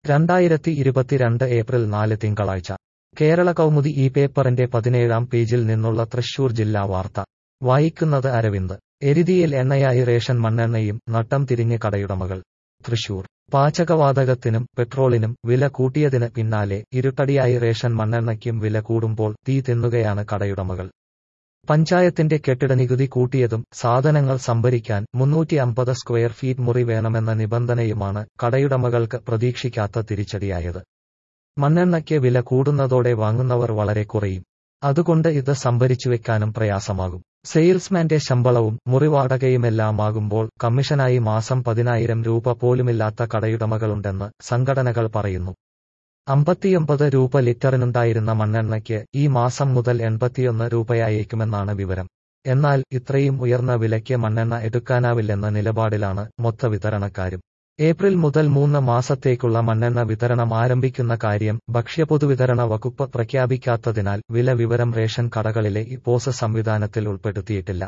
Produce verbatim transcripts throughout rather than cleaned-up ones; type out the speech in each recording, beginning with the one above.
രണ്ടായിരത്തി ഇരുപത്തിരണ്ട് ഏപ്രിൽ നാല് തിങ്കളാഴ്ച കേരള കൗമുദി ഈ പേപ്പറിന്റെ പതിനേഴാം പേജിൽ നിന്നുള്ള തൃശൂർ ജില്ലാ വാർത്ത വായിക്കുന്നത് അരവിന്ദ്. എരുതിയിൽ എണ്ണയായി റേഷൻ മണ്ണെണ്ണയും നട്ടം തിരിഞ്ഞ് കടയുടമകൾ. തൃശൂർ പാചകവാതകത്തിനും പെട്രോളിനും വില കൂട്ടിയതിന് പിന്നാലെ ഇരുട്ടടിയായി റേഷൻ മണ്ണെണ്ണയ്ക്കും വില കൂടുമ്പോൾ തീ തിന്നുകയാണ് കടയുടമകൾ. പഞ്ചായത്തിന്റെ കെട്ടിട നികുതി കൂട്ടിയതും സാധനങ്ങൾ സംഭരിക്കാൻ മുന്നൂറ്റി അമ്പത് സ്ക്വയർ ഫീറ്റ് മുറി വേണമെന്ന നിബന്ധനയുമാണ് കടയുടമകൾക്ക് പ്രതീക്ഷിക്കാത്ത തിരിച്ചടിയായത്. മണ്ണെണ്ണയ്ക്ക് വില കൂടുന്നതോടെ വാങ്ങുന്നവർ വളരെ കുറയും. അതുകൊണ്ട് ഇത് സംഭരിച്ചുവെക്കാനും പ്രയാസമാകും. സെയിൽസ്മാന്റെ ശമ്പളവും മുറിവാടകയുമെല്ലാമാകുമ്പോൾ കമ്മീഷനായി മാസം പതിനായിരം രൂപ പോലുമില്ലാത്ത കടയുടമകളുണ്ടെന്ന് സംഘടനകൾ പറയുന്നു. അമ്പത്തിയൊമ്പത് രൂപ ലിറ്ററിനുണ്ടായിരുന്ന മണ്ണെണ്ണയ്ക്ക് ഈ മാസം മുതൽ എൺപത്തിയൊന്ന് രൂപയായേക്കുമെന്നാണ് വിവരം. എന്നാൽ ഇത്രയും ഉയർന്ന വിലയ്ക്ക് മണ്ണെണ്ണ എടുക്കാനാവില്ലെന്ന നിലപാടിലാണ് മൊത്ത വിതരണക്കാരും. ഏപ്രിൽ മുതൽ മൂന്ന് മാസത്തേക്കുള്ള മണ്ണെണ്ണ വിതരണം ആരംഭിക്കുന്ന കാര്യം ഭക്ഷ്യപൊതുവിതരണ വകുപ്പ് പ്രഖ്യാപിക്കാത്തതിനാൽ വില വിവരം റേഷൻ കടകളിലെ ഇ പോസ് സംവിധാനത്തിൽ ഉൾപ്പെടുത്തിയിട്ടില്ല.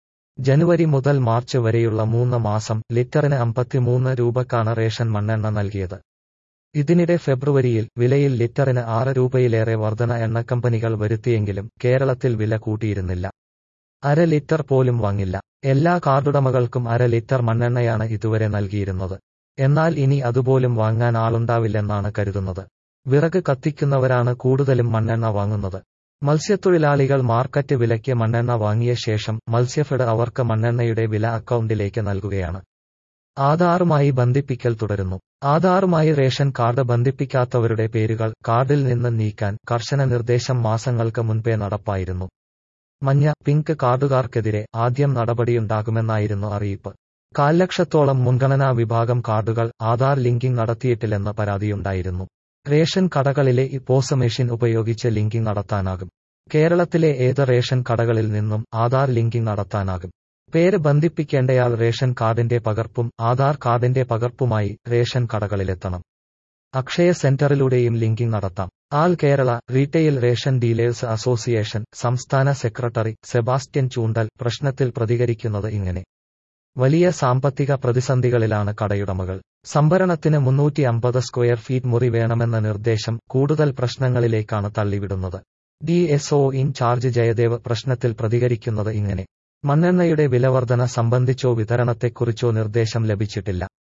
ജനുവരി മുതൽ മാർച്ച് വരെയുള്ള മൂന്ന് മാസം ലിറ്ററിന് അമ്പത്തിമൂന്ന് രൂപക്കാണ് റേഷൻ മണ്ണെണ്ണ നൽകിയത്. ഇതിനിടെ ഫെബ്രുവരിയിൽ വിലയിൽ ലിറ്ററിന് ആറ് രൂപയിലേറെ വർധന എണ്ണക്കമ്പനികൾ വരുത്തിയെങ്കിലും കേരളത്തിൽ വില കൂട്ടിയിരുന്നില്ല. അര ലിറ്റർ പോലും വാങ്ങില്ല. എല്ലാ കാർഡുടമകൾക്കും അര ലിറ്റർ മണ്ണെണ്ണയാണ് ഇതുവരെ നൽകിയിരുന്നത്. എന്നാൽ ഇനി അതുപോലും വാങ്ങാൻ ആളുണ്ടാവില്ലെന്നാണ് കരുതുന്നത്. വിറക് കത്തിക്കുന്നവരാണ് കൂടുതലും മണ്ണെണ്ണ വാങ്ങുന്നത്. മത്സ്യത്തൊഴിലാളികൾ മാർക്കറ്റ് വിലയ്ക്ക് മണ്ണെണ്ണ വാങ്ങിയ ശേഷം മത്സ്യഫെഡ് അവർക്ക് മണ്ണെണ്ണയുടെ വില അക്കൗണ്ടിലേക്ക് നൽകുകയാണ്. ആധാറുമായി ബന്ധിപ്പിക്കൽ തുടരുന്നു. ആധാറുമായി റേഷൻ കാർഡ് ബന്ധിപ്പിക്കാത്തവരുടെ പേരുകൾ കാർഡിൽ നിന്ന് നീക്കാൻ കർശന നിർദ്ദേശം മാസങ്ങൾക്ക് മുൻപേ നടപ്പായിരുന്നു. മഞ്ഞ, പിങ്ക് കാർഡുകാർക്കെതിരെ ആദ്യം നടപടിയുണ്ടാകുമെന്നായിരുന്നു അറിയിപ്പ്. കാൽ ലക്ഷത്തോളം മുൻഗണനാ വിഭാഗം കാർഡുകൾ ആധാർ ലിങ്കിംഗ് നടത്തിയിട്ടില്ലെന്ന് പരാതിയുണ്ടായിരുന്നു. റേഷൻ കടകളിലെ ഇ പോസ് മെഷീൻ ഉപയോഗിച്ച് ലിങ്കിംഗ് നടത്താനാകും. കേരളത്തിലെ ഏത് റേഷൻ കടകളിൽ നിന്നും ആധാർ ലിങ്കിംഗ് നടത്താനാകും. പേര് ബന്ധിപ്പിക്കേണ്ടയാൾ റേഷൻ കാർഡിന്റെ പകർപ്പും ആധാർ കാർഡിന്റെ പകർപ്പുമായി റേഷൻ കടകളിലെത്തണം. അക്ഷയ സെന്ററിലൂടെയും ലിങ്കിംഗ് നടത്താം. All Kerala retail ration dealers association സംസ്ഥാന സെക്രട്ടറി സെബാസ്റ്റ്യൻ ചൂണ്ടൽ പ്രശ്നത്തിൽ പ്രതികരിക്കുന്നത് ഇങ്ങനെ. വലിയ സാമ്പത്തിക പ്രതിസന്ധികളിലാണ് കടയുടമകൾ. സംഭരണത്തിന് മുന്നൂറ്റി അമ്പത് സ്ക്വയർ ഫീറ്റ് മുറി വേണമെന്ന നിർദ്ദേശം കൂടുതൽ പ്രശ്നങ്ങളിലേക്കാണ് തള്ളിവിടുന്നത്. D S O in charge Jayadev പ്രശ്നത്തിൽ പ്രതികരിക്കുന്നത് ഇങ്ങനെ. മണ്ണെണ്ണയുടെ വിലവർധന സംബന്ധിച്ചോ വിതരണത്തെക്കുറിച്ചോ നിർദ്ദേശം ലഭിച്ചിട്ടില്ല.